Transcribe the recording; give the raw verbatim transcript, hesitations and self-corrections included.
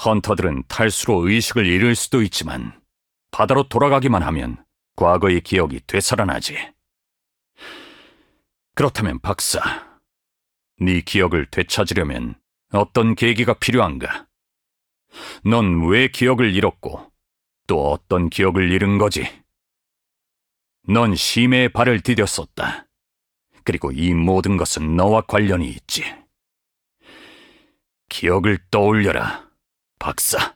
헌터들은 탈수로 의식을 잃을 수도 있지만 바다로 돌아가기만 하면 과거의 기억이 되살아나지. 그렇다면 박사, 네 기억을 되찾으려면 어떤 계기가 필요한가? 넌 왜 기억을 잃었고 또 어떤 기억을 잃은 거지? 넌 심해의 발을 디뎠었다. 그리고 이 모든 것은 너와 관련이 있지. 기억을 떠올려라, 박사.